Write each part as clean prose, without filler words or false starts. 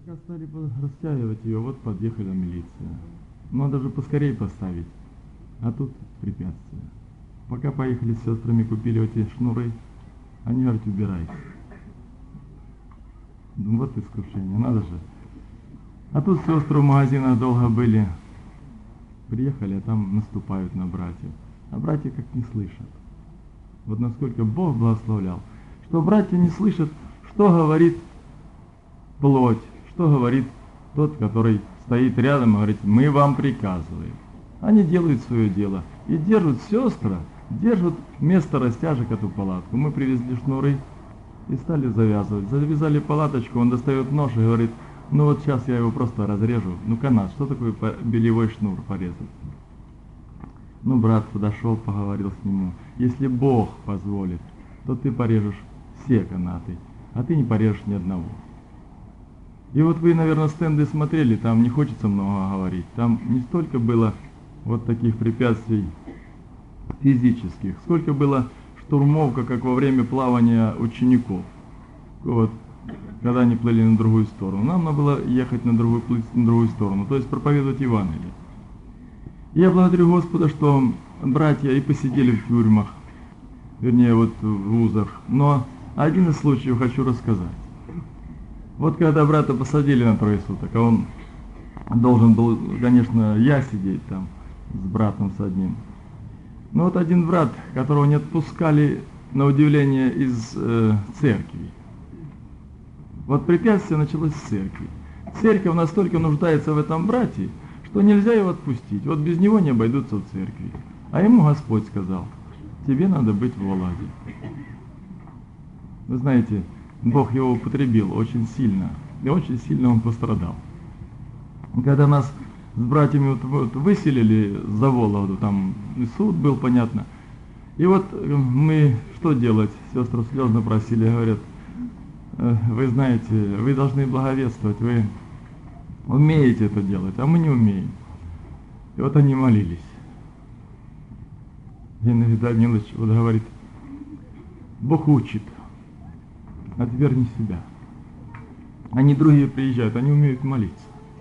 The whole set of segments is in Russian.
Пока стали растягивать ее, вот подъехала милиция. Надо же поскорее поставить. А тут препятствия. Пока поехали с сестрами, купили эти шнуры, они говорят, убирайте. Ну вот искушение, надо же. А тут сестры в магазинах долго были. Приехали, а там наступают на братьев. А братья как не слышат. Вот насколько Бог благословлял, что братья не слышат, что говорит плоть, что говорит тот, который стоит рядом и говорит, мы вам приказываем. Они делают свое дело и держат сестры, держат вместо растяжек эту палатку. Мы привезли шнуры и стали завязывать. Завязали палаточку, он достает нож и говорит, ну вот сейчас я его просто разрежу. Ну канат, что такое белевой шнур порезать? Ну брат подошел, поговорил с нему. Если Бог позволит, то ты порежешь все канаты, а ты не порежешь ни одного. И вот вы, наверное, стенды смотрели, там не хочется много говорить. Там не столько было вот таких препятствий физических, сколько было штурмовка, как во время плавания учеников. Вот, когда они плыли на другую сторону. Нам надо было ехать на другую сторону, то есть проповедовать Евангелие. И я благодарю Господа, что братья и посидели в тюрьмах, вернее, вот в вузах. Но один из случаев хочу рассказать. Вот когда брата посадили на 3 суток, а он должен был, конечно, я сидеть там с братом с одним. Но вот один брат, которого не отпускали, на удивление, из церкви. Вот препятствие началось с церкви. Церковь настолько нуждается в этом брате, что нельзя его отпустить. Вот без него не обойдутся в церкви. А ему Господь сказал, тебе надо быть в Вологде. Вы знаете, Бог его употребил очень сильно, и очень сильно он пострадал. Когда нас с братьями вот выселили за Вологду, там и суд был, понятно. И вот мы что делать? Сестры слезно просили, говорят, вы знаете, вы должны благовествовать, вы умеете это делать, а мы не умеем. И вот они молились. Зинаида Данилович вот говорит, Бог учит, отверни себя. Они другие приезжают, они умеют молиться.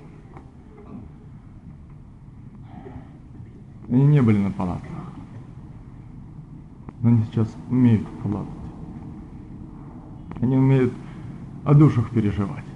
Они не были на палатках, но они сейчас умеют палатать. Они умеют о душах переживать.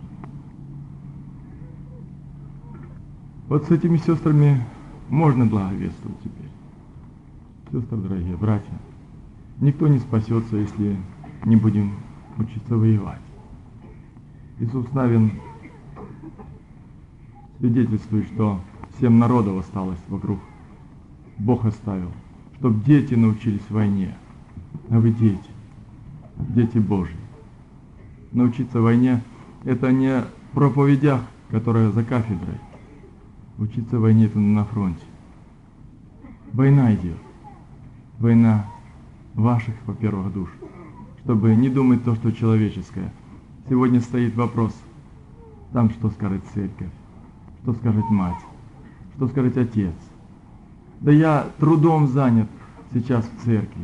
Вот с этими сестрами можно благовествовать теперь. Сестры, дорогие братья, никто не спасется, если не будем учиться воевать. Иисус Навин свидетельствует, что 7 народов осталось вокруг. Бог оставил, чтобы дети научились войне. А вы дети Божьи. Научиться войне – это не в проповедях, которые за кафедрой. Учиться войне – это на фронте. Война идет. Война ваших, во-первых, душ. Чтобы не думать то, что человеческое. Сегодня стоит вопрос, там что скажет церковь, что скажет мать, что скажет отец. Да я трудом занят сейчас в церкви.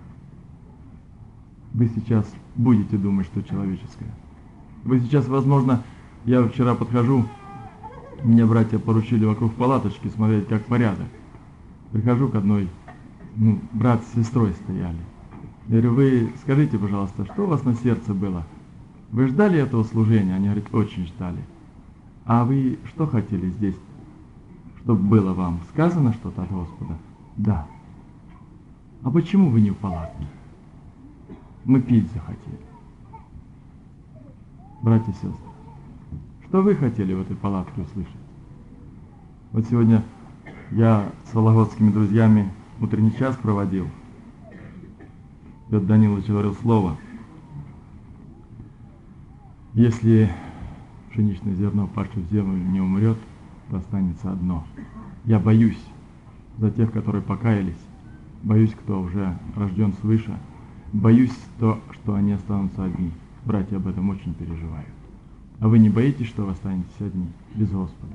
Вы сейчас будете думать, что человеческое. Вы сейчас, возможно, я вчера подхожу, мне братья поручили вокруг палаточки смотреть, как порядок. Прихожу к одной, брат с сестрой стояли. Я говорю, вы скажите, пожалуйста, что у вас на сердце было? Вы ждали этого служения? Они говорят, очень ждали. А вы что хотели здесь, чтобы было вам? Сказано что-то от Господа? Да. А почему вы не в палатке? Мы пить захотели. Братья и сестры, что вы хотели в этой палатке услышать? Вот сегодня я с вологодскими друзьями утренний час проводил. Петр Данилович говорил слово. Если пшеничное зерно, упавшее в землю, не умрет, то останется одно. Я боюсь за тех, которые покаялись, боюсь, кто уже рожден свыше, боюсь то, что они останутся одни. Братья об этом очень переживают. А вы не боитесь, что вы останетесь одни, без Господа?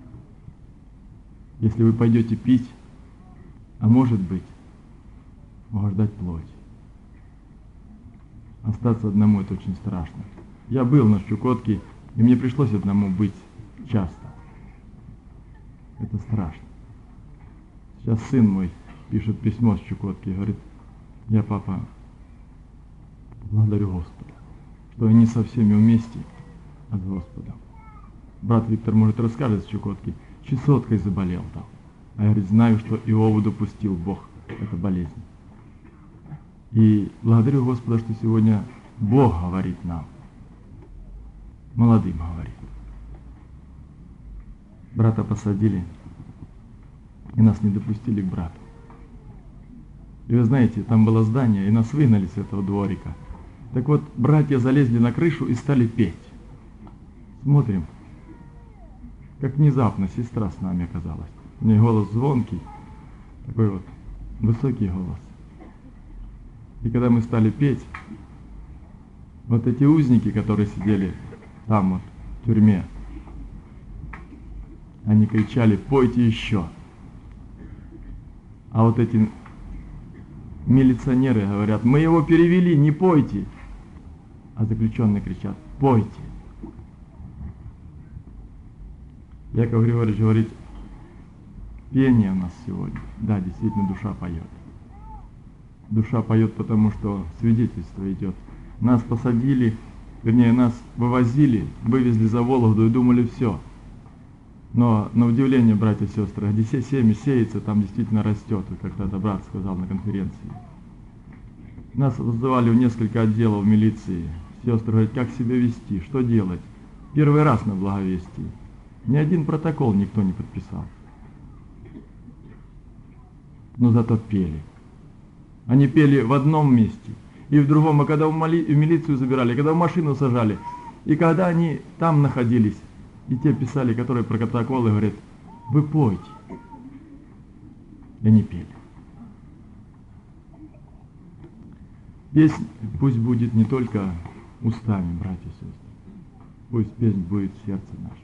Если вы пойдете пить, а может быть, угождать плоть. Остаться одному — это очень страшно. Я был на Чукотке, И мне пришлось одному быть часто. Это страшно. Сейчас сын мой пишет письмо с Чукотки и говорит: я, папа, благодарю Господа, что я не со всеми вместе, а с Господом. Брат Виктор, может, расскажет с Чукотки, чесоткой заболел там. А я, говорит, знаю, что Иову допустил Бог, это болезнь. И благодарю Господа, что сегодня Бог говорит нам, молодым говорит. Брата посадили, и нас не допустили к брату. И вы знаете, там было здание, и нас выгнали с этого дворика. Так вот, братья залезли на крышу и стали петь. Смотрим, как внезапно сестра с нами оказалась. У нее голос звонкий, такой вот высокий голос. И когда мы стали петь, вот эти узники, которые сидели там вот, в тюрьме, они кричали: пойте еще. А вот эти милиционеры говорят: мы его перевели, не пойте. А заключенные кричат: пойте. Яков Григорьевич говорит: пение у нас сегодня. Да, действительно, душа поет. Душа поет, потому что свидетельство идет. Нас посадили, вернее, нас вывозили, вывезли за Вологду и думали: все. Но на удивление, братья и сестры, где семя сеется, там действительно растет, как тогда брат сказал на конференции. Нас вызывали в несколько отделов милиции. Сестры говорят: как себя вести, что делать? Первый раз на благовестии. Ни один протокол никто не подписал. Но зато пели. Они пели в одном месте и в другом, а когда в милицию забирали, когда в машину сажали, и когда они там находились, и те писали, которые про протоколы, говорят: вы пойте. И они пели. Песнь пусть будет не только устами, братья и сестры. Пусть песнь будет в сердце наше.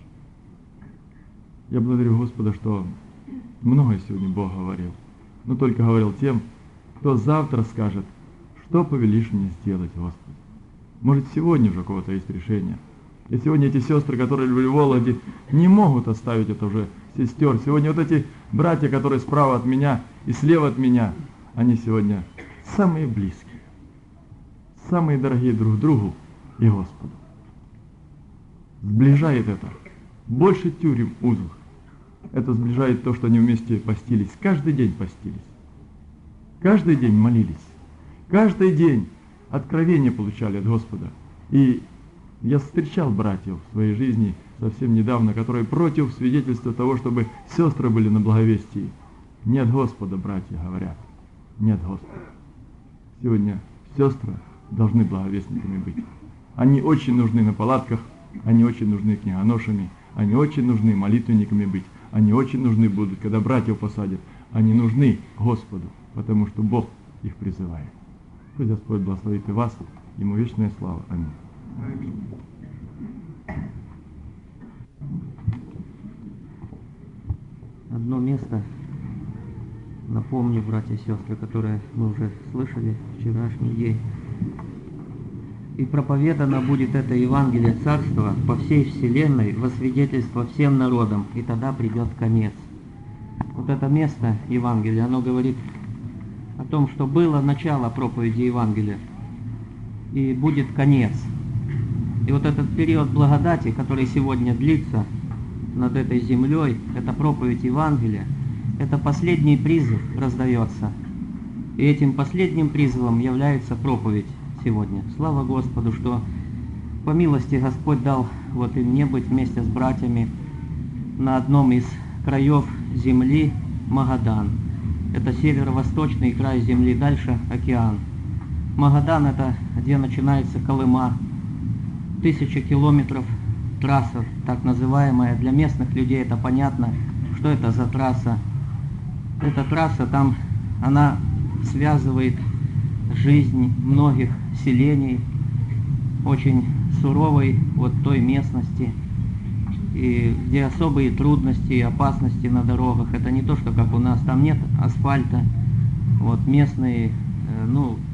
Я благодарю Господа, что многое сегодня Бог говорил. Но только говорил тем, кто завтра скажет: что повелишь мне сделать, Господи. Может, сегодня уже у кого-то есть решение. И сегодня эти сестры, которые в Вологде, не могут оставить это уже сестер. Сегодня вот эти братья, которые справа от меня и слева от меня, они сегодня самые близкие, самые дорогие друг другу и Господу. Сближает это больше тюрем узких. Это сближает то, что они вместе постились. Каждый день постились. Каждый день молились. Каждый день откровения получали от Господа. И я встречал братьев в своей жизни совсем недавно, которые против свидетельства того, чтобы сестры были на благовестии. Не от Господа, братья говорят. Не от Господа. Сегодня сестры должны благовестниками быть. Они очень нужны на палатках, они очень нужны книгоношами, они очень нужны молитвенниками быть, они очень нужны будут, когда братьев посадят. Они нужны Господу, потому что Бог их призывает. Пусть Господь благословит и вас, Ему вечная слава. Аминь. Одно место, напомню, братья и сестры, которое мы уже слышали вчерашний день. «И проповедано будет это Евангелие Царства по всей вселенной во свидетельство всем народам, и тогда придет конец». Вот это место Евангелия, оно говорит о том, что было начало проповеди Евангелия, и будет конец. И вот этот период благодати, который сегодня длится над этой землей, это проповедь Евангелия, это последний призыв раздается. И этим последним призывом является проповедь сегодня. Слава Господу, что по милости Господь дал вот и мне быть вместе с братьями на одном из краев земли Магадан. Это северо-восточный край земли, дальше океан. Магадан — это где начинается Колыма. 1000 километров трасса, так называемая. Для местных людей это понятно, что это за трасса. Эта трасса там, она связывает жизнь многих селений, очень суровой вот той местности, и где особые трудности и опасности на дорогах. Это не то, что как у нас, там нет асфальта, вот местные,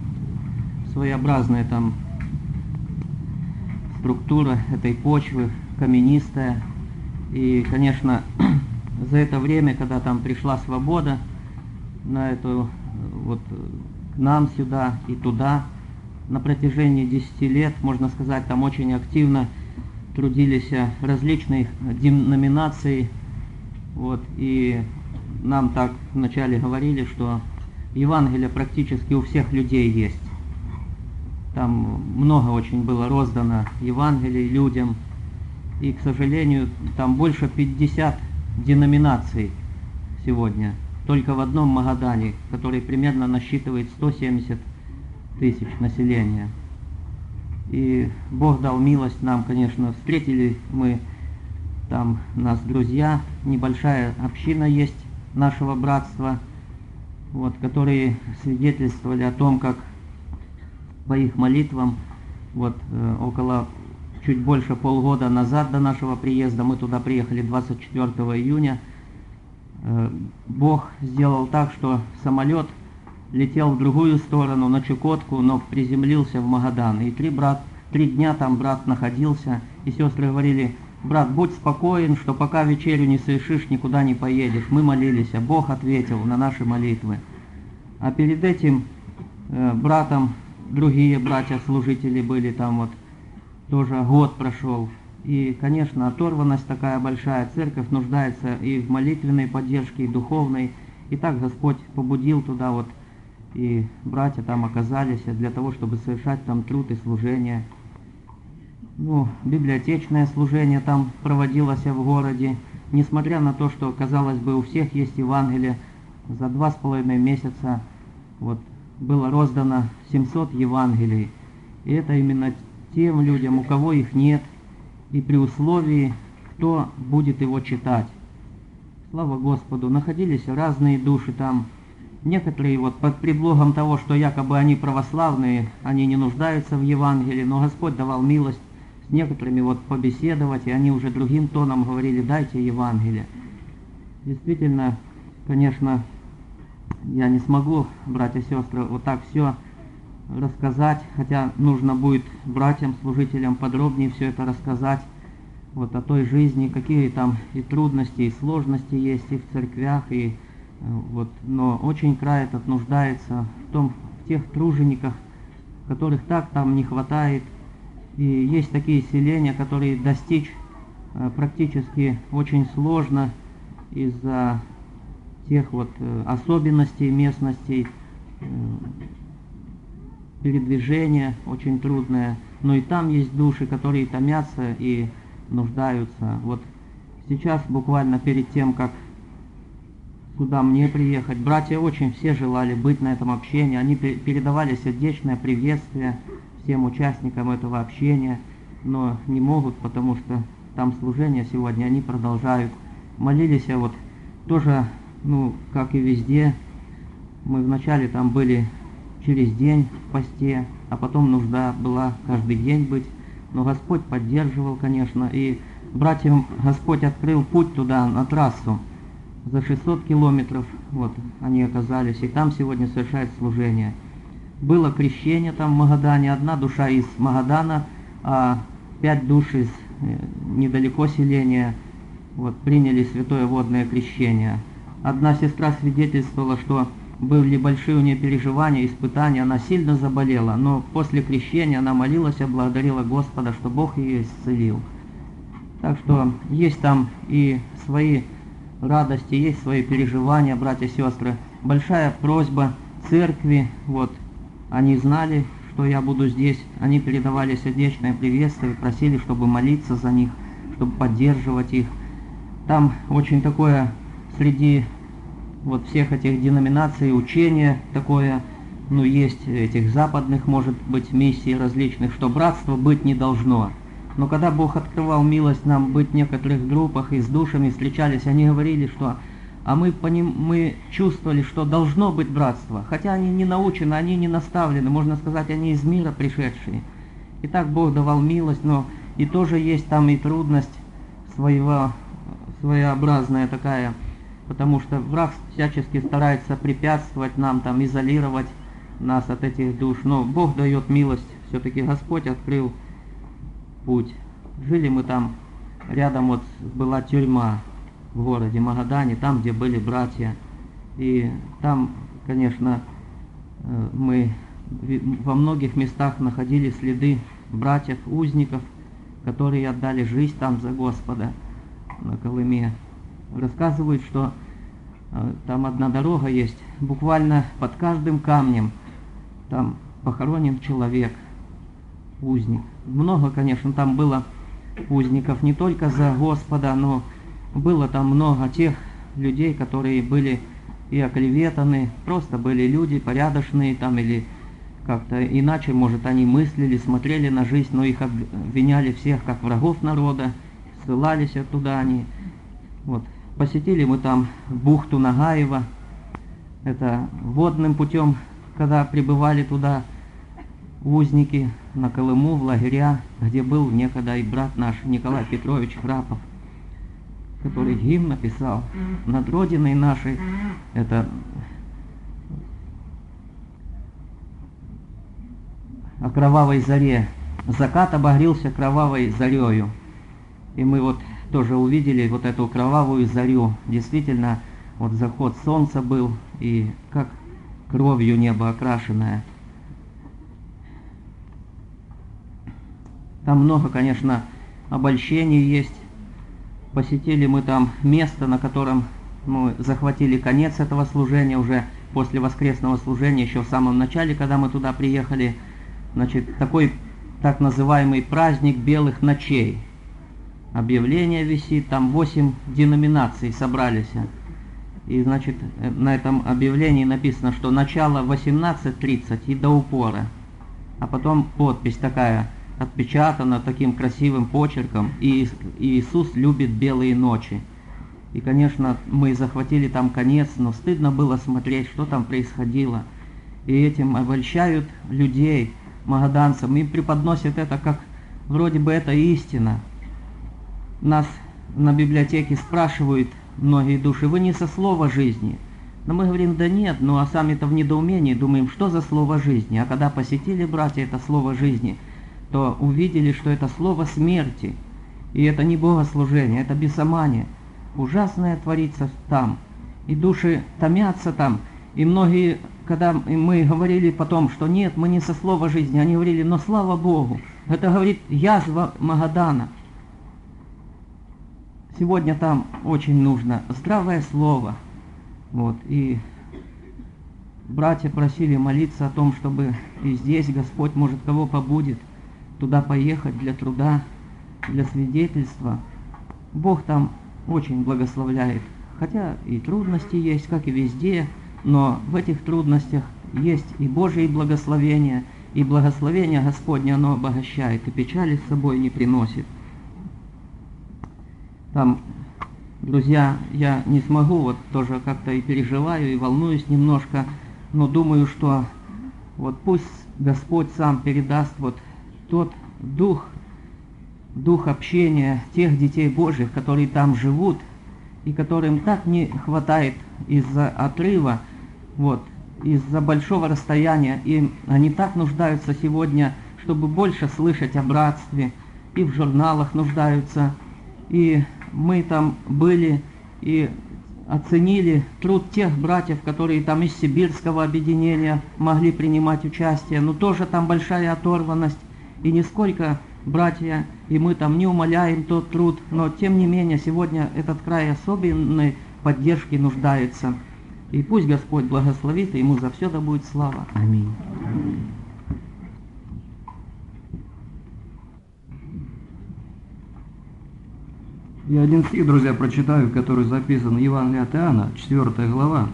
своеобразная там структура этой почвы, каменистая. И, конечно, за это время, когда там пришла свобода, на эту, вот, к нам сюда и туда, на протяжении 10 лет, можно сказать, там очень активно трудились различные деноминации. Вот, и нам так вначале говорили, что Евангелие практически у всех людей есть. Там много очень было роздано Евангелий людям. И, к сожалению, там больше 50 деноминаций сегодня. Только в одном Магадане, который примерно насчитывает 170 тысяч населения. И Бог дал милость нам, конечно, встретили мы, там нас друзья, небольшая община есть нашего братства, вот, которые свидетельствовали о том, как по их молитвам, вот, около чуть больше полгода назад до нашего приезда, мы туда приехали 24 июня, Бог сделал так, что самолет летел в другую сторону, на Чукотку, но приземлился в Магадан. И 3 дня там брат находился, и сестры говорили: брат, будь спокоен, что пока вечерю не совершишь, никуда не поедешь. Мы молились, а Бог ответил на наши молитвы. А перед этим братом другие братья-служители были там, вот тоже год прошел. И, конечно, оторванность такая большая, церковь нуждается и в молитвенной поддержке, и духовной. И так Господь побудил туда, вот, и братья там оказались для того, чтобы совершать там труд и служение. Ну, библиотечное служение там проводилось в городе. Несмотря на то, что, казалось бы, у всех есть Евангелие, за 2,5 месяца вот было роздано 700 Евангелий. И это именно тем людям, у кого их нет, и при условии, кто будет его читать. Слава Господу, находились разные души там. Некоторые вот под предлогом того, что якобы они православные, они не нуждаются в Евангелии, но Господь давал милость с некоторыми вот побеседовать, и они уже другим тоном говорили: дайте Евангелие. Действительно, конечно, я не смогу, братья и сестры, вот так все рассказать, хотя нужно будет братьям, служителям подробнее все это рассказать, вот о той жизни, какие там и трудности, и сложности есть и в церквях, и вот, но очень край этот нуждается в тех тружениках, которых так там не хватает. И есть такие селения, которые достичь практически очень сложно из-за тех вот особенностей местностей, передвижение очень трудное, но и там есть души, которые томятся и нуждаются. Вот сейчас, буквально перед тем, как сюда мне приехать, братья очень все желали быть на этом общении, они передавали сердечное приветствие всем участникам этого общения, но не могут, потому что там служение сегодня, они продолжают. Молились, вот тоже, ну, как и везде, мы вначале там были через день в посте, а потом нужда была каждый день быть. Но Господь поддерживал, конечно, и братьям Господь открыл путь туда, на трассу. За 600 километров вот они оказались, и там сегодня совершают служение. Было крещение там в Магадане, 1 душа из Магадана, а 5 душ из недалеко селения вот, приняли святое водное крещение. Одна сестра свидетельствовала, что были большие у нее переживания, испытания, она сильно заболела, но после крещения она молилась, благодарила Господа, что Бог ее исцелил. Так что есть там и свои радости, есть свои переживания, братья и сестры. Большая просьба церкви, вот, они знали, что я буду здесь, они передавали сердечное приветствие, просили, чтобы молиться за них, чтобы поддерживать их. Там очень такое среди вот всех этих деноминаций учение такое, ну, есть этих западных, может быть, миссий различных, что братство быть не должно. Но когда Бог открывал милость нам быть в некоторых группах и с душами встречались, они говорили, что мы чувствовали, что должно быть братство, хотя они не научены, они не наставлены, можно сказать, они из мира пришедшие. И так Бог давал милость, но и тоже есть там и трудность своеобразная такая, потому что враг всячески старается препятствовать нам, там, изолировать нас от этих душ, но Бог дает милость, все-таки Господь открыл путь. Жили мы там рядом вот была тюрьма в городе Магадане, там, где были братья. И там, конечно, мы во многих местах находили следы братьев, узников, которые отдали жизнь там за Господа на Колыме. Рассказывают, что там одна дорога есть, буквально под каждым камнем там похоронен человек, узник. Много, конечно, там было узников не только за Господа, но было там много тех людей, которые были и оклеветаны, просто были люди порядочные там, или как-то иначе, может, они мыслили, смотрели на жизнь, но их обвиняли всех как врагов народа, ссылались оттуда они. Вот. Посетили мы там бухту Нагаева, это водным путем, когда прибывали туда узники на Колыму, в лагеря, где был некогда и брат наш Николай Петрович Храпов, который гимн написал над Родиной нашей. Это о кровавой заре. Закат обогрелся кровавой зарею. И мы вот тоже увидели вот эту кровавую зарю. Действительно, вот заход солнца был, и как кровью небо окрашенное. Там много, конечно, обольщений есть. Посетили мы там место, на котором мы захватили конец этого служения уже после воскресного служения, еще в самом начале, когда мы туда приехали. Значит, такой так называемый праздник белых ночей. Объявление висит, там 8 деноминаций собрались. И, значит, на этом объявлении написано, что начало 18:30 и до упора. А потом подпись такая, отпечатана таким красивым почерком: «И Иисус любит белые ночи». И, конечно, мы захватили там конец, но стыдно было смотреть, что там происходило. И этим обольщают людей, магаданцев, им преподносят это как вроде бы это истина. Нас на библиотеке спрашивают многие души: вы не со слова жизни? Но мы говорим: да нет, ну а сами-то в недоумении думаем, что за слово жизни. А когда посетили братья это слово жизни, то увидели, что это слово смерти. И это не богослужение, это бесомания. Ужасное творится там. И души томятся там. И многие, когда мы говорили потом, что нет, мы не со слова жизни, они говорили: но слава Богу, это, говорит, язва Магадана. Сегодня там очень нужно здравое слово. Вот. И братья просили молиться о том, чтобы и здесь Господь, может, кого побудет, туда поехать для труда, для свидетельства. Бог там очень благословляет. Хотя и трудности есть, как и везде, но в этих трудностях есть и Божие благословения, и благословение Господне оно обогащает, и печали с собой не приносит. Там, друзья, я не смогу, вот тоже как-то и переживаю, и волнуюсь немножко, но думаю, что вот пусть Господь сам передаст вот тот дух общения тех детей Божьих, которые там живут, и которым так не хватает из-за отрыва, вот, из-за большого расстояния, и они так нуждаются сегодня, чтобы больше слышать о братстве, и в журналах нуждаются, и мы там были и оценили труд тех братьев, которые там из сибирского объединения могли принимать участие, но тоже там большая оторванность, и нисколько братья и мы там не умаляем тот труд, но тем не менее сегодня этот край особенной поддержки нуждается. И пусть Господь благословит, и Ему за все да будет слава. Аминь. Я один стих, друзья, прочитаю, который записан в Евангелии от Иоанна, 4 глава,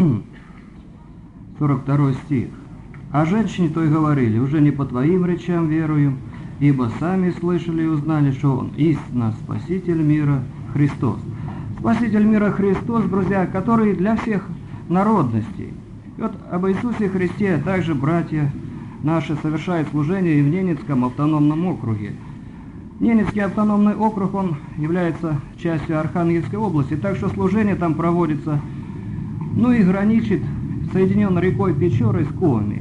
42 стих. «А женщине той говорили: уже не по твоим речам верую, ибо сами слышали и узнали, что Он истинно Спаситель мира Христос». Спаситель мира Христос, друзья, который для всех народностей. И вот об Иисусе Христе также братья наши совершают служение и в Ненецком автономном округе. Ненецкий автономный округ, он является частью Архангельской области, так что служение там проводится, ну и граничит соединенной рекой Печорой с Коми.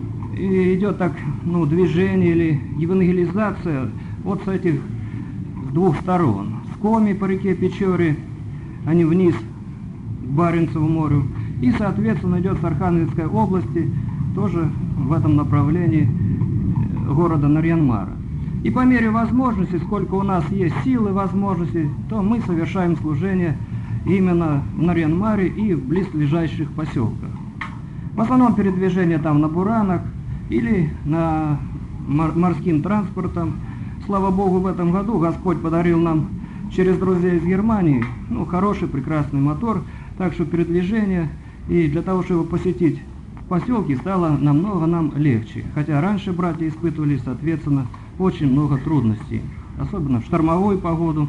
И идет так, движение или евангелизация вот с этих двух сторон. С Коми по реке Печоре, они вниз к Баренцеву морю. И, соответственно, идет с Архангельской области, тоже в этом направлении города Нарьян-Мара. И по мере возможности, сколько у нас есть сил и возможностей, то мы совершаем служение именно в Нарьян-Маре и в близлежащих поселках. В основном передвижение там на буранах или на морским транспортом. Слава Богу, в этом году Господь подарил нам через друзей из Германии хороший, прекрасный мотор, так что передвижение и для того, чтобы посетить поселки, стало намного нам легче. Хотя раньше братья испытывали, соответственно, очень много трудностей, особенно в штормовую погоду.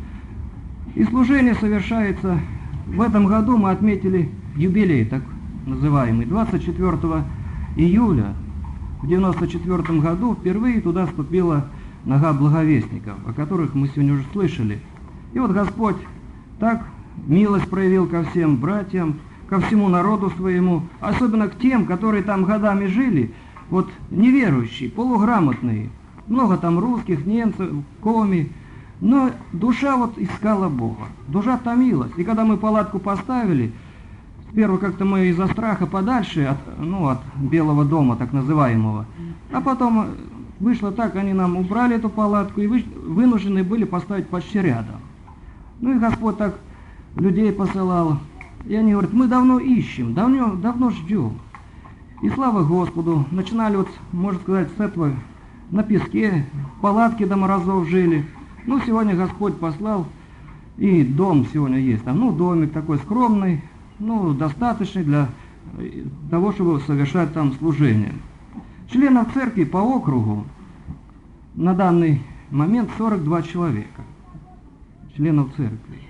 И служение совершается, в этом году мы отметили юбилей, так называемый, 24 июля в 1994 году впервые туда вступила нога благовестников, о которых мы сегодня уже слышали. И вот Господь так милость проявил ко всем братьям, ко всему народу своему, особенно к тем, которые там годами жили, вот неверующие, полуграмотные, много там русских, немцев, коми, но душа вот искала Бога, душа томилась. И когда мы палатку поставили, сперва как-то мы из-за страха подальше от Белого дома, так называемого, а потом вышло так, они нам убрали эту палатку и вынуждены были поставить почти рядом. Ну и Господь так людей посылал, и они говорят, мы давно ищем, давно ждем. И слава Господу, начинали вот, можно сказать, с этого на песке, палатки до морозов жили. Ну, сегодня Господь послал, и дом сегодня есть там, домик такой скромный, достаточный для того, чтобы совершать там служение. Членов церкви по округу на данный момент 42 человека, членов церкви.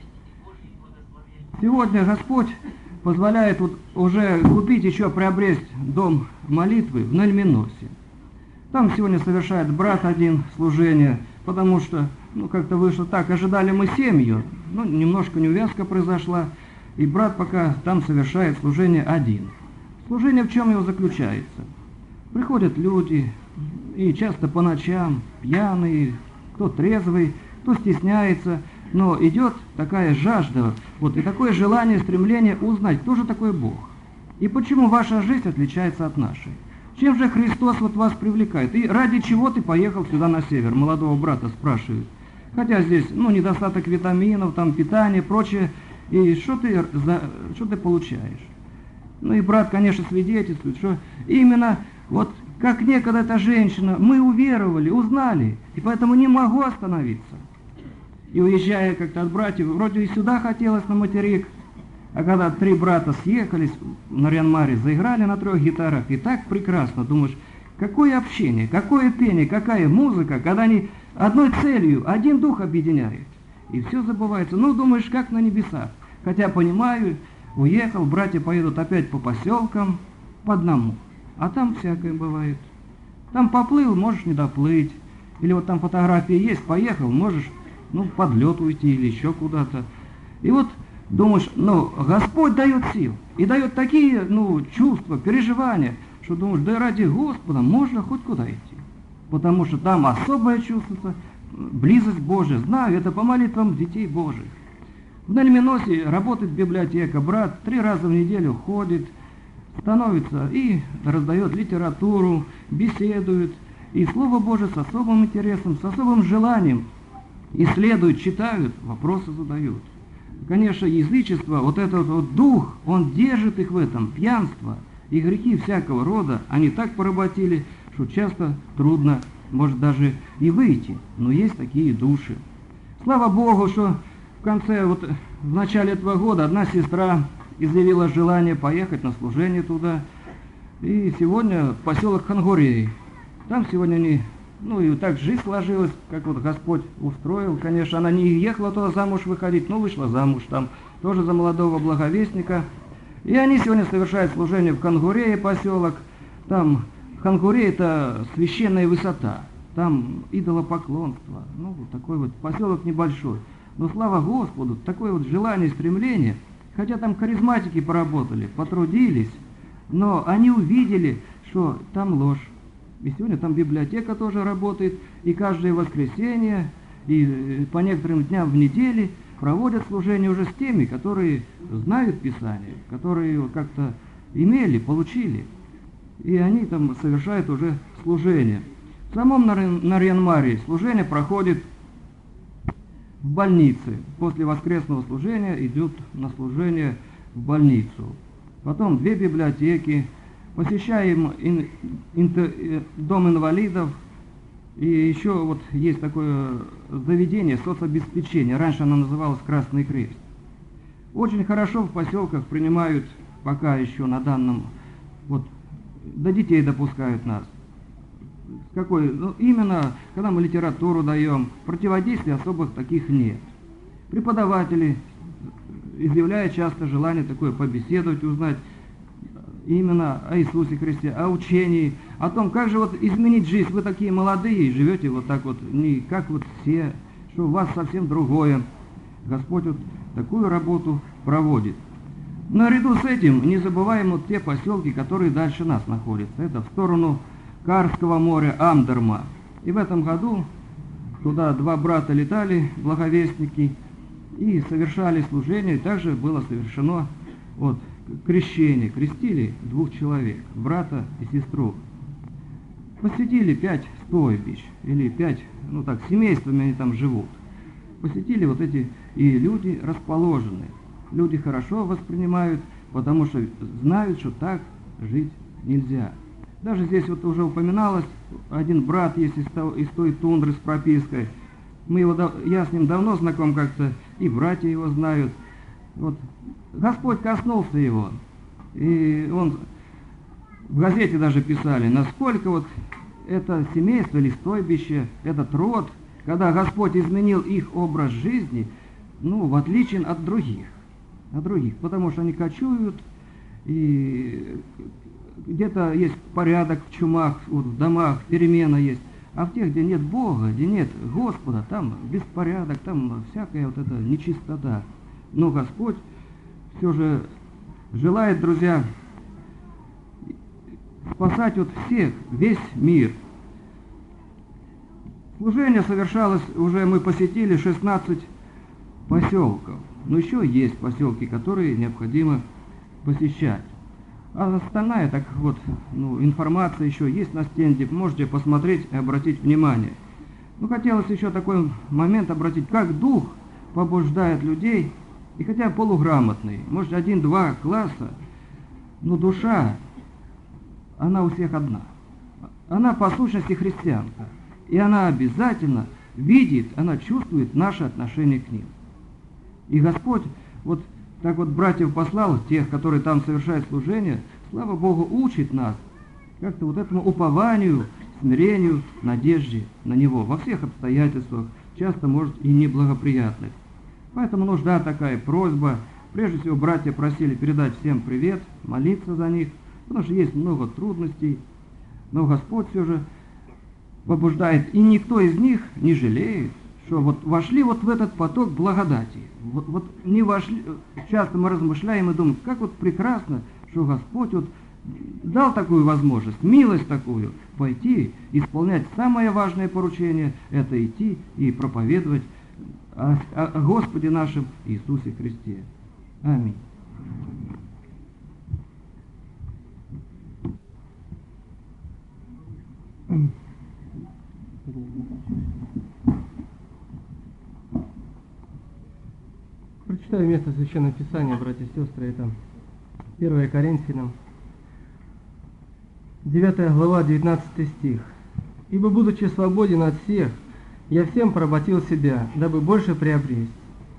Сегодня Господь позволяет вот уже купить, еще приобрести дом молитвы в Нальминосе. Там сегодня совершает брат один служение, потому что, как-то вышло так, ожидали мы семью, немножко неувязка произошла, и брат пока там совершает служение один. Служение в чем его заключается? Приходят люди, и часто по ночам, пьяные, кто трезвый, кто стесняется, но идет такая жажда, и такое желание, стремление узнать, кто же такой Бог, и почему ваша жизнь отличается от нашей. Чем же Христос вас привлекает? И ради чего ты поехал сюда на север? Молодого брата спрашивают. Хотя здесь, недостаток витаминов, там питания, прочее. И что ты получаешь? И брат, конечно, свидетельствует, что именно как некогда эта женщина, мы уверовали, узнали, и поэтому не могу остановиться. И уезжая как-то от братьев, вроде и сюда хотелось на материк, а когда 3 брата съехались в Нарьян-Маре, заиграли на 3 гитарах, и так прекрасно, думаешь, какое общение, какое пение, какая музыка, когда они одной целью, один дух объединяют. И все забывается. Думаешь, как на небесах. Хотя понимаю, уехал, братья поедут опять по поселкам, по одному. А там всякое бывает. Там поплыл, можешь не доплыть. Или там фотографии есть, поехал, можешь, под лед уйти или еще куда-то. И думаешь, Господь дает сил. И дает такие, чувства, переживания, что думаешь, да ради Господа можно хоть куда идти. Потому что там особое чувство, близость Божия. Знаю, это по молитвам детей Божьих. В Нальминосе работает библиотека. Брат 3 раза в неделю ходит, становится и раздает литературу, беседует. И Слово Божие с особым интересом, с особым желанием исследуют, читают, вопросы задают. Конечно, язычество, этот дух, он держит их в этом, пьянство и грехи всякого рода, они так поработили, что часто трудно, может, даже и выйти, но есть такие души. Слава Богу, что в конце, в начале этого года одна сестра изъявила желание поехать на служение туда, и сегодня поселок Хангурей. Там сегодня они, и так жизнь сложилась, как Господь устроил. Конечно, она не ехала туда замуж выходить, но вышла замуж там, тоже за молодого благовестника. И они сегодня совершают служение в Хангурее, поселок. Там Хангурей — это священная высота, там идолопоклонство. Такой поселок небольшой. Но слава Господу, такое желание, стремление, хотя там харизматики поработали, потрудились, но они увидели, что там ложь. И сегодня там библиотека тоже работает, и каждое воскресенье и по некоторым дням в неделе проводят служение уже с теми, которые знают Писание, которые его как-то имели, получили. И они там совершают уже служение. В самом Нарьян-Маре служение проходит в больнице. После воскресного служения идут на служение в больницу. Потом 2 библиотеки, посещаем дом инвалидов, и еще вот есть такое заведение соцобеспечения. Раньше оно называлось «Красный крест». Очень хорошо в поселках принимают, пока еще на данном, вот до детей допускают нас. С какой? Ну, именно, когда мы литературу даем, противодействий особых таких нет. Преподаватели изъявляют часто желание такое побеседовать, узнать именно о Иисусе Христе, о учении, о том, как же вот изменить жизнь. Вы такие молодые и живете вот так вот, не как вот все, что у вас совсем другое. Господь вот такую работу проводит. Наряду с этим не забываем вот те поселки, которые дальше нас находятся. Это в сторону Карского моря, Амдерма. И в этом году туда 2 брата летали, благовестники, и совершали служение. И также было совершено вот крещение. Крестили 2 человек, брата и сестру. Посетили 5 стойбищ, или 5, ну так, семействами они там живут. Посетили вот эти, и люди расположены. Люди хорошо воспринимают, потому что знают, что так жить нельзя. Даже здесь вот уже упоминалось, один брат есть из той тундры с пропиской. Я с ним давно знаком как-то, и братья его знают. Вот Господь коснулся его, и он в газете даже писали, насколько вот это семейство или стойбище, этот род, когда Господь изменил их образ жизни, ну, в отличие от других, потому что они кочуют, и где-то есть порядок в чумах, вот в домах, перемена есть, а в тех, где нет Бога, где нет Господа, там беспорядок, там всякая вот эта нечистота. Но Господь все же желает, друзья, спасать вот всех, весь мир. Служение совершалось, уже мы посетили 16 поселков, но еще есть поселки, которые необходимо посещать. А остальная, так вот, информация еще есть на стенде, можете посмотреть и обратить внимание. Ну, хотелось еще такой момент обратить, как Дух побуждает людей, и хотя полуграмотный, может 1-2 класса, но душа, она у всех одна. Она по сущности христианка, и она обязательно видит, она чувствует наше отношение к ним. И Господь вот так вот братьев послал, тех, которые там совершают служение, слава Богу, учит нас как-то вот этому упованию, смирению, надежде на Него во всех обстоятельствах, часто, может, и неблагоприятных. Поэтому нужна такая просьба. Прежде всего, братья просили передать всем привет, молиться за них, потому что есть много трудностей, но Господь все же побуждает, и никто из них не жалеет, что вот вошли вот в этот поток благодати. Вот не вошли, часто мы размышляем и думаем, как вот прекрасно, что Господь вот дал такую возможность, милость такую, пойти, исполнять самое важное поручение, это идти и проповедовать о Господе нашем Иисусе Христе. Аминь. Прочитаю место Священного Писания, братья и сестры, это 1 Коринфянам, 9 глава, 19 стих. «Ибо, будучи свободен от всех, я всем поработил себя, дабы больше приобрести».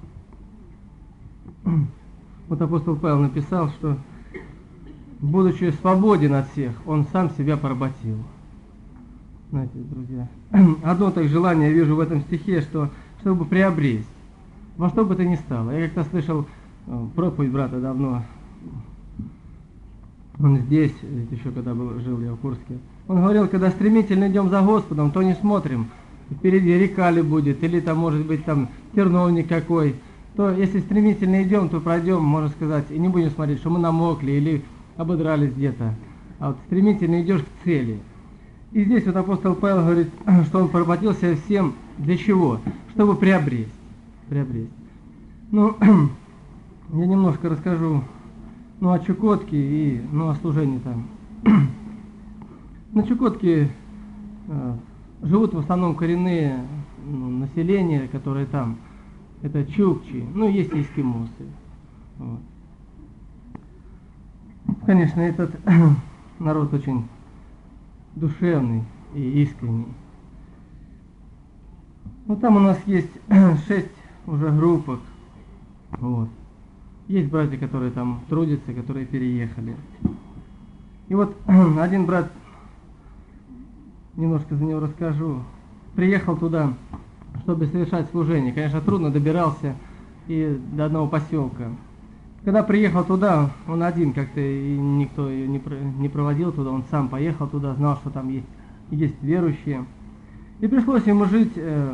Вот апостол Павел написал, что, будучи свободен от всех, он сам себя поработил. Знаете, друзья, одно так желание я вижу в этом стихе, чтобы приобрести, во что бы то ни стало. Я как-то слышал проповедь брата давно, он здесь, еще когда жил я в Курске. Он говорил, когда стремительно идем за Господом, то не смотрим, впереди река ли будет, или там может быть там терновник какой. То если стремительно идем, то пройдем, можно сказать, и не будем смотреть, что мы намокли или ободрались где-то. А вот стремительно идешь к цели. И здесь вот апостол Павел говорит, что он поработился всем для чего? Чтобы приобрести. Ну, я немножко расскажу, о Чукотке и, о служении там. На Чукотке живут в основном коренные населения, которые там. Это чукчи, есть и эскимосы. Вот. Конечно, этот народ очень душевный и искренний. Там у нас есть 6 уже группок. Вот. Есть братья, которые там трудятся, которые переехали. И вот один брат, немножко за него расскажу, приехал туда, чтобы совершать служение. Конечно, трудно добирался и до одного поселка. Когда приехал туда, он один как-то, и никто ее не проводил туда, он сам поехал туда, знал, что там есть верующие. И пришлось ему жить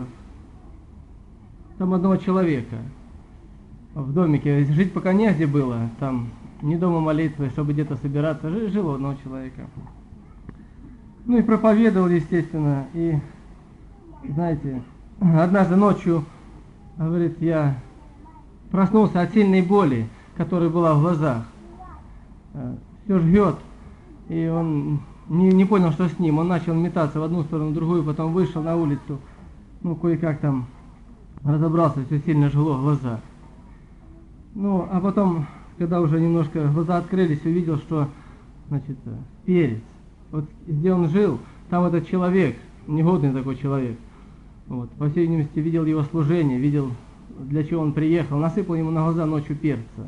там одного человека в домике. Жить пока негде было, там не дома молитвы, чтобы где-то собираться, жил одного человека. И проповедовал, естественно, и, знаете, однажды ночью, говорит, я проснулся от сильной боли, которая была в глазах. Все жгет, и он не понял, что с ним. Он начал метаться в одну сторону, в другую, потом вышел на улицу, кое-как там разобрался, все сильно жгло в глазах. А потом, когда уже немножко глаза открылись, увидел, что, перец. Вот где он жил, там этот человек, негодный такой человек, по всей видимости, видел его служение, видел, для чего он приехал, насыпал ему на глаза ночью перца.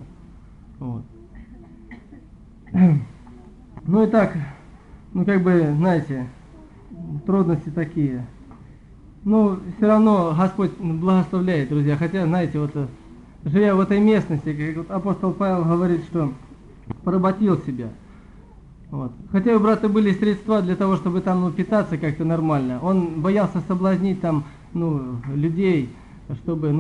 И так, знаете, трудности такие. Все равно Господь благословляет, друзья. Хотя, знаете, живя в этой местности, как апостол Павел говорит, что поработил себя. Хотя у брата были средства для того, чтобы там питаться как-то нормально. Он боялся соблазнить там людей, чтобы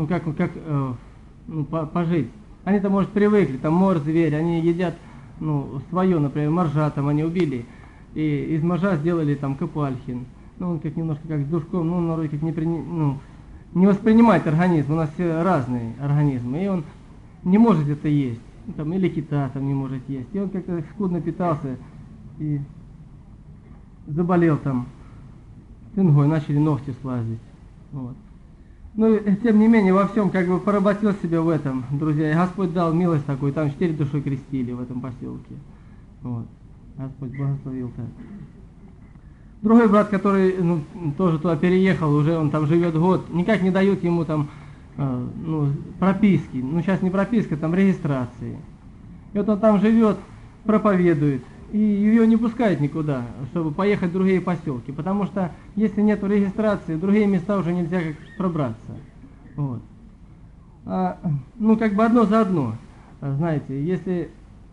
пожить. Они-то, может, привыкли, там мор, зверь, они едят свое, например, моржа там они убили, и из моржа сделали там копальхин. Он немножко как с душком, вроде как не воспринимает организм, у нас все разные организмы, и он не может это есть, или кита там не может есть. И он как-то скудно питался и заболел там цингой, начали ногти слазить. Тем не менее, во всем поработил себя в этом, друзья, и Господь дал милость такую, там 4 души крестили в этом поселке. Господь благословил так. Другой брат, который тоже туда переехал, уже он там живет год, никак не дают ему там прописки, сейчас не прописка, там регистрации. И он там живет, проповедует, и ее не пускают никуда, чтобы поехать в другие поселки, потому что если нет регистрации, в другие места уже нельзя как пробраться. Одно за одно, знаете, если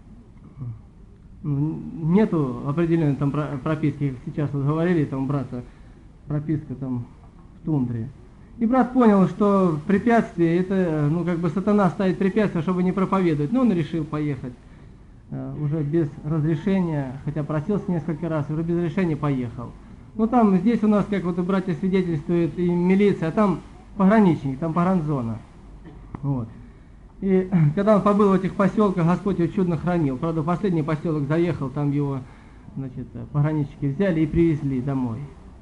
нету определенной там прописки, как сейчас говорили, там брата, прописка там в тундре. И брат понял, что препятствие, это, сатана ставит препятствие, чтобы не проповедовать. Он решил поехать. Уже без разрешения, хотя просился несколько раз, уже без разрешения поехал. Там, здесь у нас, как братья свидетельствуют, и милиция, а там пограничник, там погранзона. И когда он побыл в этих поселках, Господь его чудно хранил. Правда, в последний поселок заехал, там его, пограничники взяли и привезли домой.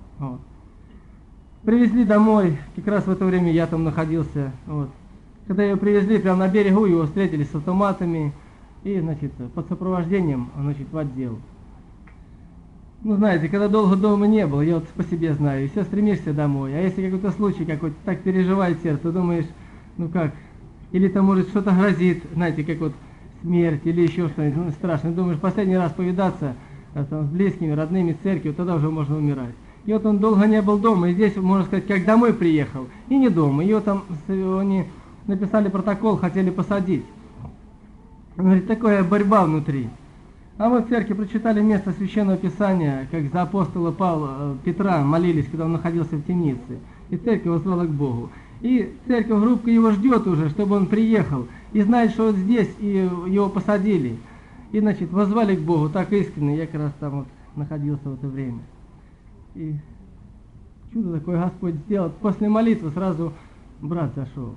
Привезли домой, как раз в это время я там находился. Когда его привезли, прямо на берегу его встретили с автоматами. И, под сопровождением, в отдел. Знаете, когда долго дома не было, я по себе знаю, и все стремишься домой. А если какой-то случай какой-то так переживает сердце, думаешь, или там, может, что-то грозит, знаете, как смерть, или еще что-нибудь, страшно. Думаешь, последний раз повидаться с близкими, родными, церковью, тогда уже можно умирать. И он долго не был дома, и здесь, можно сказать, как домой приехал, и не дома. Ее там, они написали протокол, хотели посадить. Он говорит, такая борьба внутри. А мы в церкви прочитали место Священного Писания, как за апостола Петра молились, когда он находился в темнице. И церковь возвала к Богу. И церковь, группа его ждет уже, чтобы он приехал. И знает, что здесь, и его посадили. И, возвали к Богу так искренне. Я как раз там находился в это время. И чудо такое Господь сделал. После молитвы сразу брат зашел.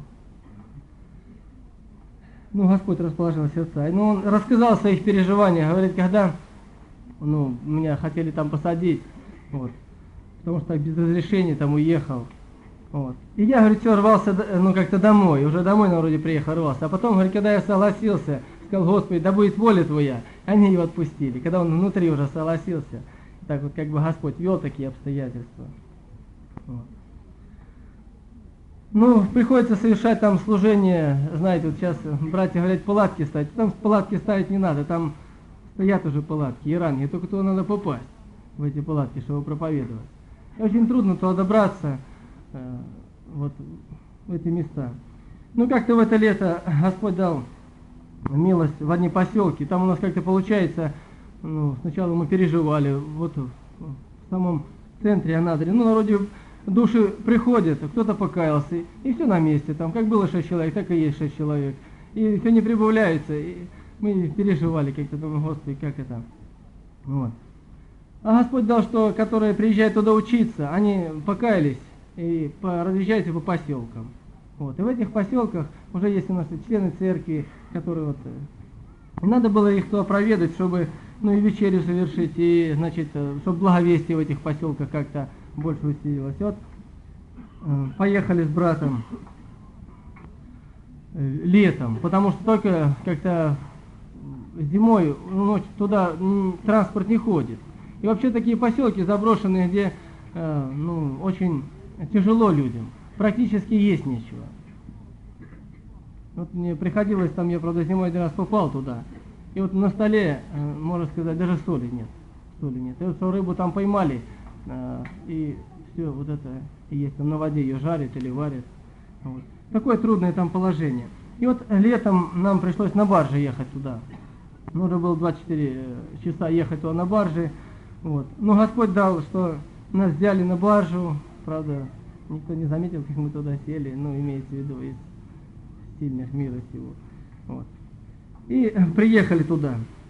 Ну, Господь расположил сердца. Ну, он рассказал о своих переживаниях. Говорит, когда меня хотели там посадить, вот, потому что без разрешения там уехал. Вот. И я, говорит, все рвался, как-то домой. Уже домой на вроде приехал, рвался. А потом, говорит, когда я согласился, сказал, Господи, да будет воля Твоя, они его отпустили. Когда он внутри уже согласился, так вот как бы Господь вел такие обстоятельства. Вот. Ну, приходится совершать там служение, знаете, вот сейчас братья говорят, палатки ставить. Там палатки ставить не надо, там стоят уже палатки, иранги, только туда надо попасть в эти палатки, чтобы проповедовать. И очень трудно туда добраться, вот в эти места. Ну, как-то в это лето Господь дал милость в одни поселки. Там у нас как-то получается, сначала мы переживали, вот в самом центре Анадыря, народе души приходят, кто-то покаялся, и все на месте, там как было 6 человек, так и есть 6 человек. И все не прибавляется, и мы переживали как-то, думаю, Господи, как это. Вот. А Господь дал, что которые приезжают туда учиться, они покаялись и разъезжаются по поселкам. Вот. И в этих поселках уже есть у нас члены церкви, которые вот... Надо было их туда проведать, чтобы и вечерю совершить, и, значит, чтобы благовестие в этих поселках как-то больше усилилось. И вот поехали с братом летом, потому что только как-то зимой ночью туда транспорт не ходит. И вообще такие поселки заброшенные, где очень тяжело людям, практически есть нечего. Вот мне приходилось там, я, правда, зимой один раз попал туда, и вот на столе, можно сказать, даже соли нет. И вот рыбу там поймали, и все вот это и есть, там на воде ее жарят или варят. Вот. Такое трудное там положение. И вот летом нам пришлось на барже ехать туда. Нужно было 24 часа ехать туда на барже. Вот. Но Господь дал, что нас взяли на баржу, правда, никто не заметил, как мы туда сели, имеется в виду из сильных мира сего. Вот. И приехали туда,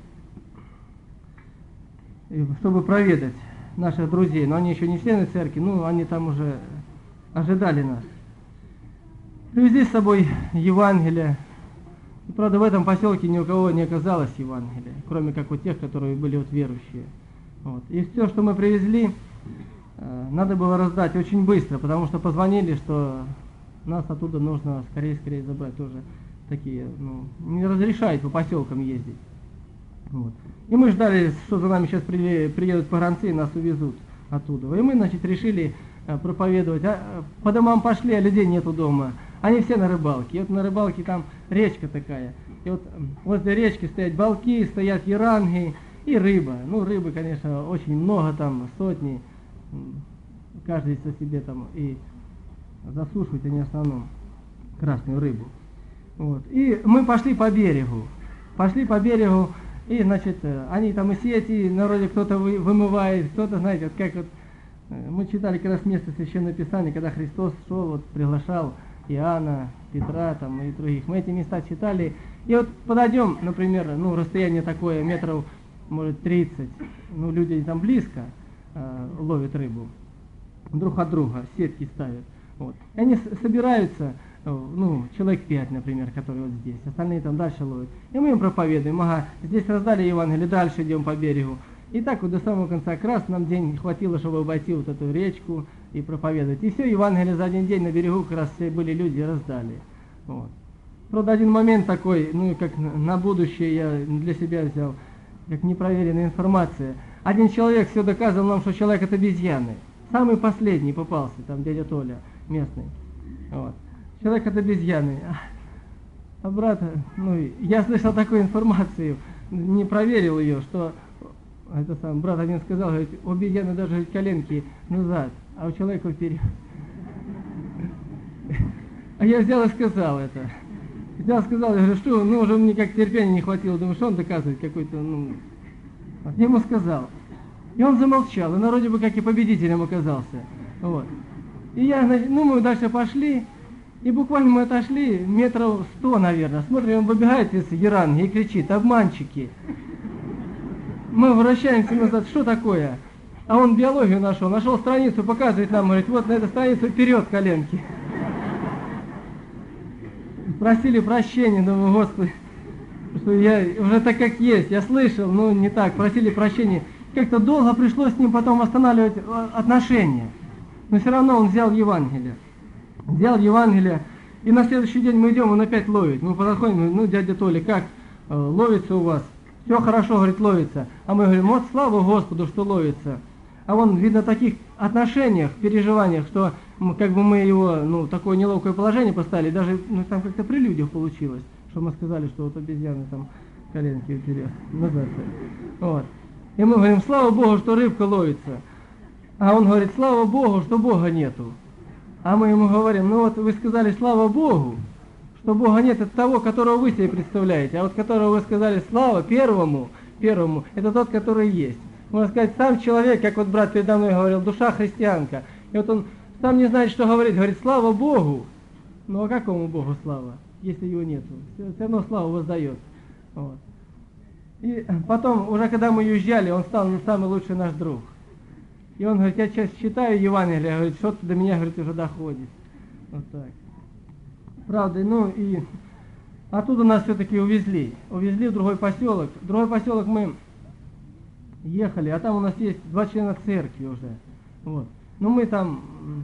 чтобы проведать наших друзей, но они еще не члены церкви, они там уже ожидали нас. Привезли с собой Евангелие. И, правда, в этом поселке ни у кого не оказалось Евангелия, кроме как у тех, которые были верующие. Вот. И все, что мы привезли, надо было раздать очень быстро, потому что позвонили, что нас оттуда нужно скорее забрать. Тоже такие, не разрешают по поселкам ездить. Вот. И мы ждали, что за нами сейчас приедут погранцы и нас увезут оттуда. И мы, значит, решили проповедовать. По домам пошли, а людей нету дома. Они все на рыбалке. И вот на рыбалке там речка такая. И вот возле речки стоят балки, стоят яранги и рыба. Рыбы, конечно, очень много там, сотни. Каждый со себе там и засушивают они в основном красную рыбу. Вот. И мы пошли по берегу. И, значит, они там и сети, на вроде кто-то вымывает, кто-то, знаете, вот как вот мы читали как раз место Священного Писания, когда Христос шел, приглашал Иоанна, Петра там и других. Мы эти места читали. И вот подойдем, например, расстояние такое, метров, может, 30, люди там близко ловят рыбу, друг от друга, сетки ставят. Вот. И они собираются, человек 5, например, которые вот здесь, остальные там дальше ловят. И мы им проповедуем, здесь раздали Евангелие, дальше идем по берегу. И так вот до самого конца, как раз нам день хватило, чтобы обойти вот эту речку и проповедовать. И все Евангелие за один день на берегу как раз все были люди и раздали. Вот. Правда, один момент такой, как на будущее я для себя взял, как непроверенная информация. Один человек все доказывал нам, что человек это обезьяны. Самый последний попался, там дядя Толя местный. Вот. Человек это обезьяны. А брат, я слышал такую информацию, не проверил ее, что это сам брат один сказал, говорит, у обезьяны даже коленки назад, а у человека вперед. А я взял и сказал это. Я говорю, что, уже мне как терпения не хватило, думаю, что он доказывает какой-то, Вот. Я ему сказал. И он замолчал, и вроде бы как и победителем оказался. Вот. И мы дальше пошли, и буквально мы отошли метров 100, наверное. Смотрим, он выбегает из яранги и кричит: обманщики. Мы возвращаемся назад, что такое? А он биологию нашел страницу, показывает нам, говорит, вот на эту страницу вперед коленки. Просили прощения, думаю, Господи, что я уже так как есть, я слышал, но не так, просили прощения. Как-то долго пришлось с ним потом восстанавливать отношения. Но все равно он взял Евангелие. И на следующий день мы идем, он опять ловит. Мы подходим, ну, дядя Толя, как ловится у вас? Все хорошо, говорит, ловится. А мы говорим, вот слава Господу, что ловится. А он, видно, в таких отношениях, переживаниях, что как бы мы его, ну, такое неловкое положение поставили, даже, ну, там как-то при людях получилось, что мы сказали, что вот обезьяны там коленки вперед, назад. Вот. И мы говорим, слава Богу, что рыбка ловится. А он говорит, слава Богу, что Бога нету. А мы ему говорим, ну вот вы сказали, слава Богу, что Бога нет, это того, которого вы себе представляете. А вот которого вы сказали, слава первому, это тот, который есть. Можно сказать, сам человек, как вот брат передо мной говорил, душа христианка. И вот он сам не знает, что говорить. Говорит, слава Богу. Ну а какому Богу слава, если его нету? Все равно славу воздает. Вот. И потом, уже когда мы уезжали, он стал самый лучший наш друг. И он говорит, я сейчас читаю Евангелие, говорит, что-то до меня, говорит, уже доходит. Вот так. Правда, ну и оттуда нас все-таки увезли. Увезли в другой поселок. В другой поселок мы ехали, а там у нас есть 2 члена церкви уже. Вот. Ну мы там,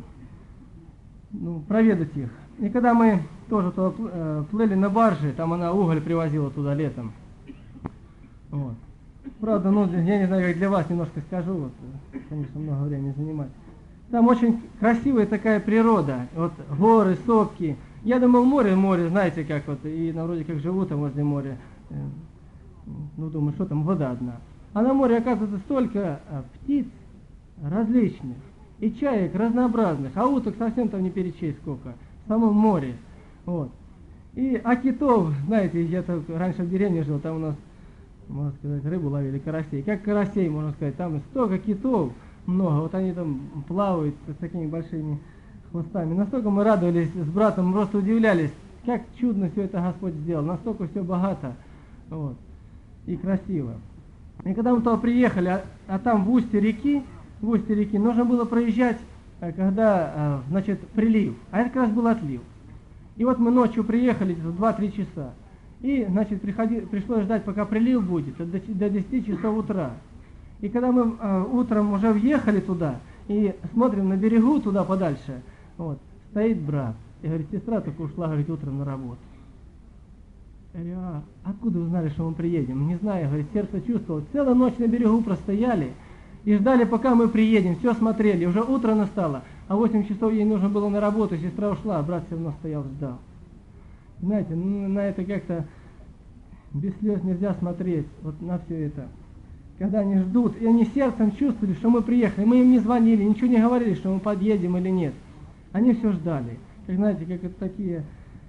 ну, проведать их. И когда мы тоже туда плыли на барже, там она уголь привозила туда летом. Вот. Правда, ну, я не знаю, как для вас немножко скажу, вот, конечно, много времени занимать. Там очень красивая такая природа, вот горы, сопки. Я думал, море, знаете, как вот, и на вроде как живут там возле моря. Ну, думаю, что там, вода одна. А на море, оказывается, столько птиц различных, и чаек разнообразных, а уток совсем там не перечесть сколько, в самом море. Вот. А китов, знаете, я раньше в деревне жил, там у нас, можно сказать, рыбу ловили, карасей. Как карасей, можно сказать, там столько китов много, вот они там плавают с такими большими хвостами. Настолько мы радовались с братом, мы просто удивлялись, как чудно все это Господь сделал, настолько все богато, вот, и красиво. И когда мы туда приехали, а там в устье реки нужно было проезжать, когда, значит, прилив, а это как раз был отлив. И вот мы ночью приехали, в 2-3 часа. И, значит, пришлось ждать, пока прилив будет, до 10 часов утра. И когда мы утром уже въехали туда, и смотрим на берегу туда подальше, вот, стоит брат. И говорит, сестра только ушла, говорит, утром на работу. Я говорю, откуда вы знали, что мы приедем? Не знаю, говорит, сердце чувствовало. Целую ночь на берегу простояли и ждали, пока мы приедем. Все смотрели, уже утро настало, а 8 часов ей нужно было на работу, сестра ушла, а брат все равно стоял, ждал. Знаете, ну, на это как-то без слез нельзя смотреть, вот на все это. Когда они ждут, и они сердцем чувствовали, что мы приехали, мы им не звонили, ничего не говорили, что мы подъедем или нет. Они все ждали. Как, знаете, как это такие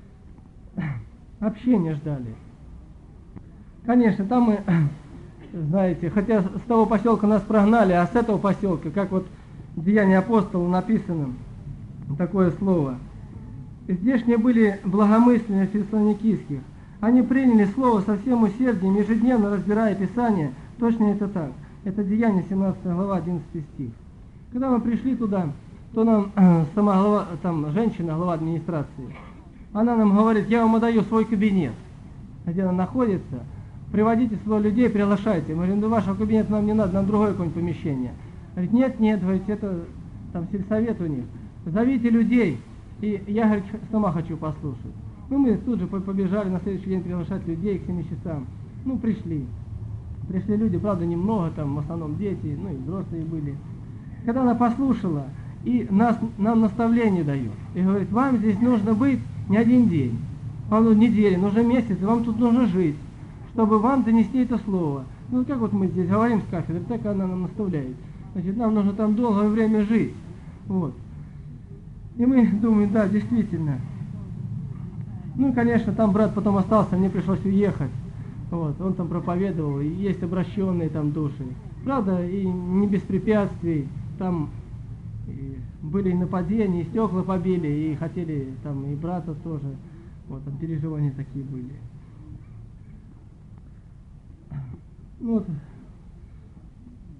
общения ждали. Конечно, там мы, знаете, хотя с того поселка нас прогнали, а с этого поселка, как вот в Деянии апостола написано такое слово. Здешние были благомысленные фессалоникийских. Они приняли слово со всем усердием, ежедневно разбирая Писание. Точно это так. Это Деяние 17 глава, 11 стих. Когда мы пришли туда, то нам сама глава, там женщина, глава администрации, она нам говорит, я вам отдаю свой кабинет, где она находится, приводите сюда людей, приглашайте. Мы говорим, да вашего кабинета нам не надо, нам другое какое-нибудь помещение. Говорит, нет, говорит, это там сельсовет у них. Зовите людей. И я, говорит, сама хочу послушать. Ну, мы тут же побежали на следующий день приглашать людей к 7 часам. Ну, пришли. Пришли люди, правда, немного, там в основном дети, ну и взрослые были. Когда она послушала, и нам наставление дает, и говорит, вам здесь нужно быть не один день, вам неделю, нужно месяц, вам тут нужно жить, чтобы вам донести это слово. Ну, как вот мы здесь говорим с кафедры, так она нам наставляет. Значит, нам нужно там долгое время жить. Вот. И мы думаем, да, действительно. Ну, и, конечно, там брат потом остался, мне пришлось уехать. Вот, он там проповедовал, и есть обращенные там души. Правда, и не без препятствий. Там и были и нападения, и стекла побили, и хотели там и брата тоже. Вот, там переживания такие были. Вот.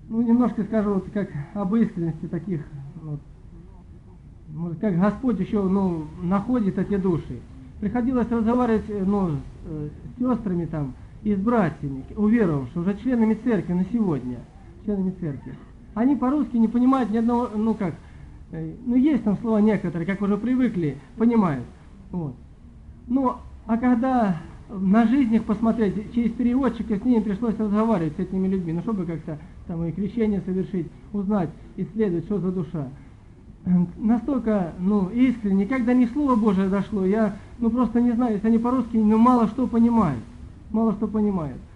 ну, немножко скажу, вот как об искренности таких, вот, может, как Господь еще, ну, находит эти души. Приходилось разговаривать, ну, с сестрами там и с братьями, уверовавшими, уже членами церкви на сегодня, членами церкви. Они по-русски не понимают ни одного, ну как, ну есть там слова некоторые, как уже привыкли, понимают. Вот. Ну, а когда на жизнь их посмотреть, через переводчика с ними пришлось разговаривать, с этими людьми, ну, чтобы как-то там и крещение совершить, узнать, исследовать, что за душа. Настолько, ну, искренне, когда ни Слово Божие дошло, я, ну, просто не знаю, если они по-русски, ну, мало что понимают, мало что понимают.